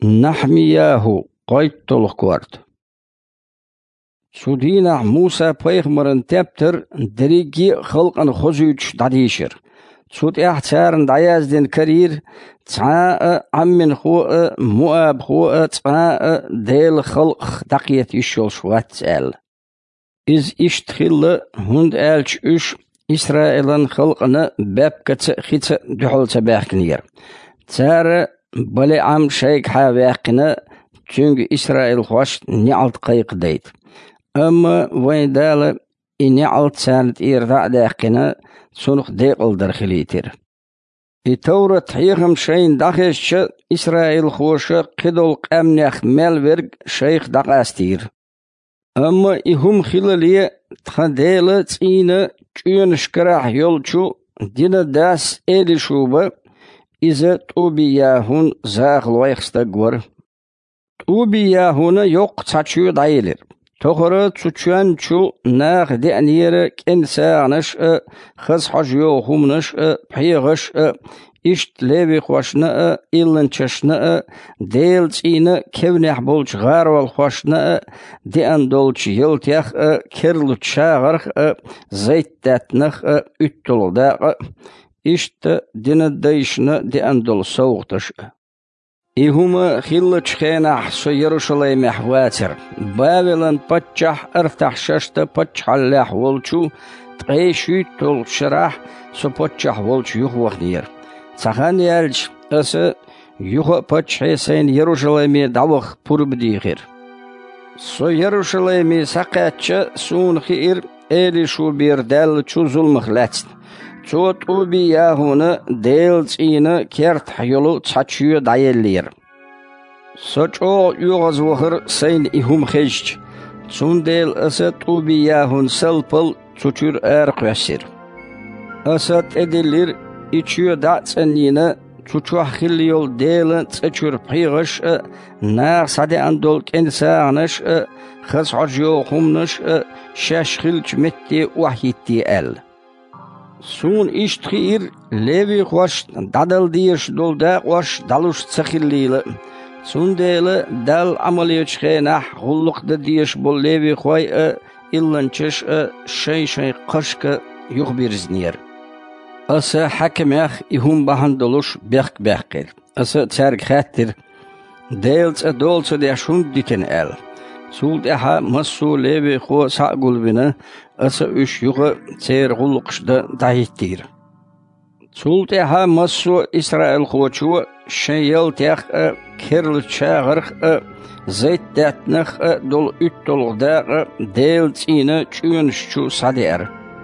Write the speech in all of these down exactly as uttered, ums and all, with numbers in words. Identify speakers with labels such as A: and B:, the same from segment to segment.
A: Nahmiyahu qayttoluk kvart. Sudina Musa peygamberen tepter derigi halqan khozüç dadişir. Sud ihtarın dayazdin karir tsa'a ammin khu muab khu tsa'a del halq daqiyet işyol şvatsel. Iz iştkhilli hund elç üş İsrail'in halqını bepkatı khitsa duhulsa bähkinir. Tsara bali am şeyk ha bähkini çünkü İsrail hoş ni alt qayq deyt. Amma vaydala ini alt sanat irda dähkini sunuq deqildir khilitir. I Taurat hiyam şeyin dakhişçi İsrail hoşu qidol qamnaq melverg şeyk daqastir. Amma ihum khilaliye txadela tsina çüyönüşkara yolçu dina das eli şuba ize Tubiyahun zağloyxsta gvar. Tubiyahuna yok saçıyor dayilir. Tohara çuçuyan çu nağ deniyere kensanış khaz hajyo humnış piyğış İşt levi xoşna illançışna del tsina kevneh bolç garwal xoşna dian dolç yıltyax kerlu çağırx zeyttatnıx üttolda İşt dina deyşna dian dol soğuqtaş İhuma xillıç xenah so Yeruşalayim ahvatir Babilon patçah artaxşaşta patçallah volçu tqeşü tol şarah so patçah volçu yuxvaqnir Sahan yelç ası yuha patçay sen Yeruşalayim'e davaq purbdihir. So Yeruşalayim'e saqatça sun xir eli şu bir del çuzulmıq latst. Çot ubi yahunu del çini kert yolu çaçıyor dayellir. So ço yuğaz vahır sen ihum xeşç. Sun del asat ubi yahun salpal çuçur erqvasir. Asat edilir İçiyor dağıtsanlığına çuçuğa xilli yol değilin çöçür pıyğış nağ sade andol kendisi anış xız hacıyor humnış şaş xilç metti vahitti el. Sun iştxir levi hoş dadal diyeş dolda hoş daluş çaxillili. Sun değili dal amaliyç xenah hullukda diyeş bol levi hoy illançış şey şey qışkı yuh biriznir. Asa hakemach ihum bahandoluş berk berkel. Asa tsarg khatir deels a dolce de shund diten el. Sult aha masu levi kho saqulbina asa üş yuğa tser gulqşda dahittir. Sult aha masu İsrail khoçu şeyel taq kerl çağırq zeyt datnaq dol üttolda deels ina çünşçu sader.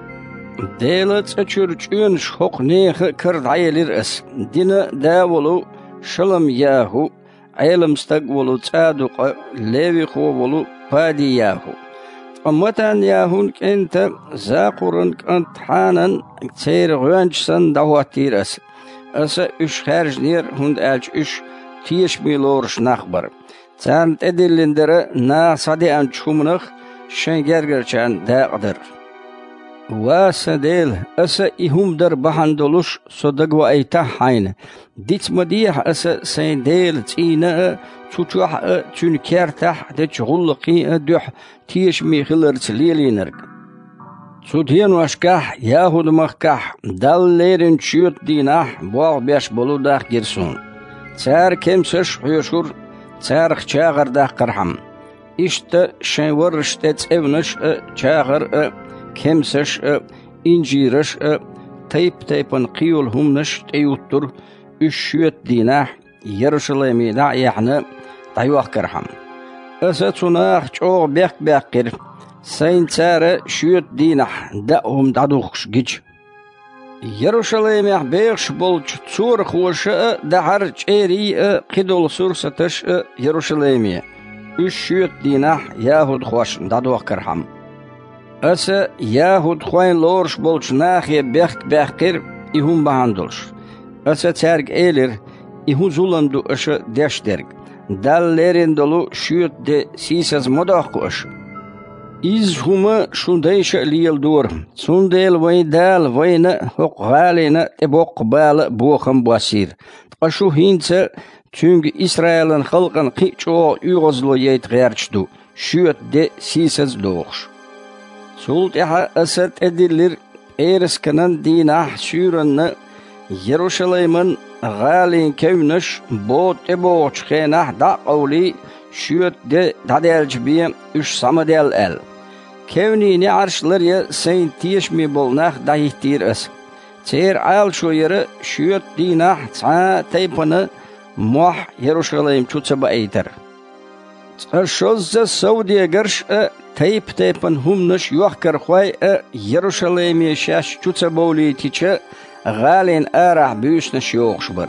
A: Delet açırçın şok nehe kırdayelir es. Dina davulu şalam yahu. Aylım stagvulu tsaduk levi kovulu padi yahu. Amatan yahun kente zaqurun kent hanan tseyr gönçsan davatir es. Asa üç harjnir hund elç üç tiyeş milorş nakbar. Tsant edillindere na sadian çumnıq şen gergerçen dağdır. واسديل أسا إهم در بحندلوش صدقوا أيتا حين ديت مديح أسا سيديل تينا تشوح تنكرتح ديش غلقي دوح تيش ميخلر تليلينرق سودين واشكاح ياهود مخكاح دال ليرن تشيوت ديناح بواغ بيش بلو داخ جرسون تار كمسش حيشور تار خشاغر داخ قرحم إشت شنورش تتسبنش شاغر Kemseş inciriş tayp taypan qiyul humnaş tayuttur üşüyet dinah Yeruşalayim'i da yani dayuaq karham. Asa tunaq çoğ bek bekir sayn tsara şüyet dinah da'hum daduqş giç. Yeruşalayim'i beş bolç tsur xoşa dahar çeri qidol sursataş Yeruşalayim'i üşüyet dinah yahud xoş daduaq karham. Asa yahud xoyn lorş bolç nahiye bek bekir ihum bahandolş. Asa terg elir ihu zulandu aşı deşderg. Dallerin dolu şüyet de sisaz modaq qoş. İz huma şundayşa liyel dur. Sundel vay dal vayna hoq galina tebok bal boğam basir. Aşu hinsa Çünkü İsrail'in halkın qiço üğözlü yeyt gərçdu. Şüyet de sisez doğuş. Sultiha asad edilir Eriskinin dinah sürünü Yeruşalayımın galin kevnüş bot eboğuç xenah da qavli şüyet de dadelcibiyem üç samadel el. Kevnini arşlar ya sen tiyeşmi bolnah dahihtir es. Çer al şu yeri şüyet dinah ça teypanı muah Yeruşalayım çutsaba eyter. Şozza Saudiya garş teyp teypan humnuş yuhkar xoy Yeruşalayım'ı şaş çutsaba oli tiçe galin arah büyüsnüş yoğuşbar.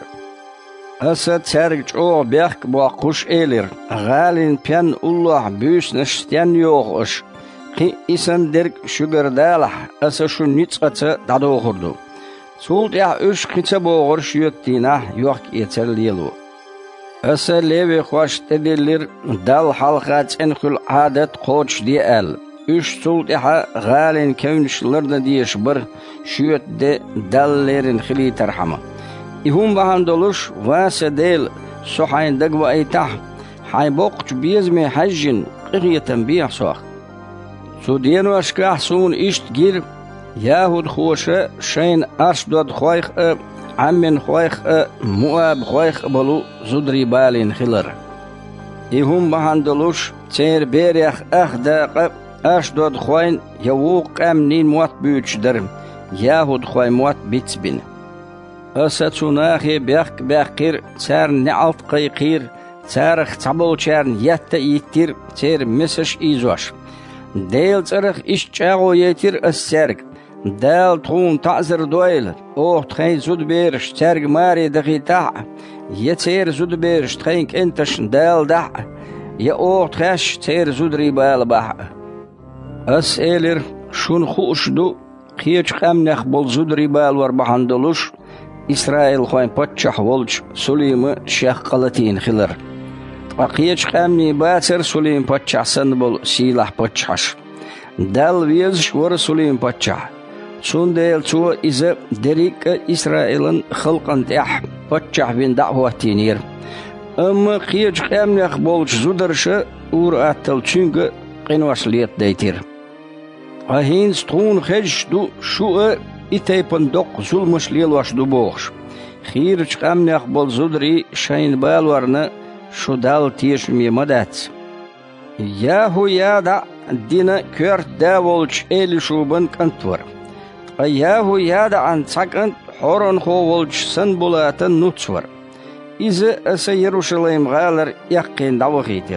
A: Asad sergiç o bek bu kuş elir. Galin pen ullah büyüsnüş sten yoğuş. Ki isan derk şügerdalah asa şu nitsatı dadı okurdu. Sultiha üç kıça boğur şüyettina yok yeterliyilu. Asa levi hoş edilir dal halkat enkül adet koç diye el. Üç sultiha galin kevnişlerde diyeş bir şüyette dallerin xili terhamı. İhum bahandoluş vasa del suhayn dagva eytah. Hay boqç bizmi hajjin qıgiyeten biyah soğuk. Sudien vaşkah sun işt gir Yahud xoşa şeyin arşdod xoyx ammin xoyx muab xoyx balu zudri balin xilar. İhum bahandoluş çer beriyah ahdaqa arşdod xoyn yavuq amnin muat büyüçdür. Yahud xoy muat bitsbin. Asatsunahi bek bekir çer ne alt qayqir çarx çabul çern yatta yittir çer mesaj izoş. Deyl çarx iş çağı yetir asserg. Dal tun ta'zir doyl. Oh txayn zud beriş çerg mari dağita. Yeter zud beriş txayn kentaş dal da. Ya oh txaş ter zud ribal bah. As elir şun xuşdu qiç qamnaq bol zud ribal var bahandoluş. İsrail xoyn patçah volç Suleymi şah qalatin xilar. Qiç qamni basir Suleymi patçahsan bol silah patçaş. Dal viz var Suleymi patçah. Sundel çu ize derik İsrail'in xalqan tah patçah bin da'vatinir. Amma qiç qamnaq bolç zudarşı ur atıl çünkü qinvasliyet deytir. Ahin strun xejdu şu iteypan dok zulmuş liyel vaşdu boğuş. Xir çıqamnaq bol zudri şayn balvarını şu dal tiyişmi madat. Yahu yada dina kört davolç eli şuban kantvar. Yahu yada an sakant horon hovolç san bulatan nutsvar. İzi asa Yeruşalayim galar yaqqin davıqitir.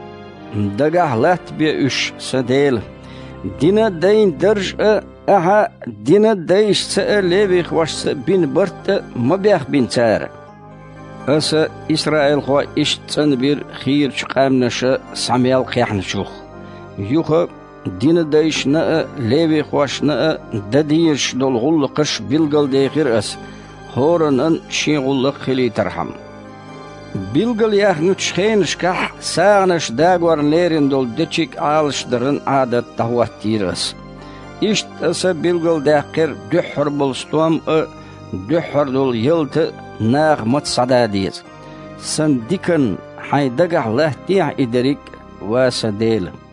A: Dagahlat bir üş sadel. Dina dayn dırj aha dina dayş se levi xwaşsa bin bart mabih bin çar. Asa İsrail xwa iştsan bir xir çıqamnaşı Samuel qiyahnışuq. Yuxa dina dayşna levi xwaşna dadiyish dolğulqış bilgal deyqir as. Horanın şiğulluq xili tarham. Bilgal yahnuç xenşkah sağnış dagwarlerin dol deçik alışdırın adat davvattiras. İşt asa bilgal daqir dühür bolstum dühür dol yıltı nağmat sadadiyiz. Sen dikan haydagah lahtiyah idirik vasa değil.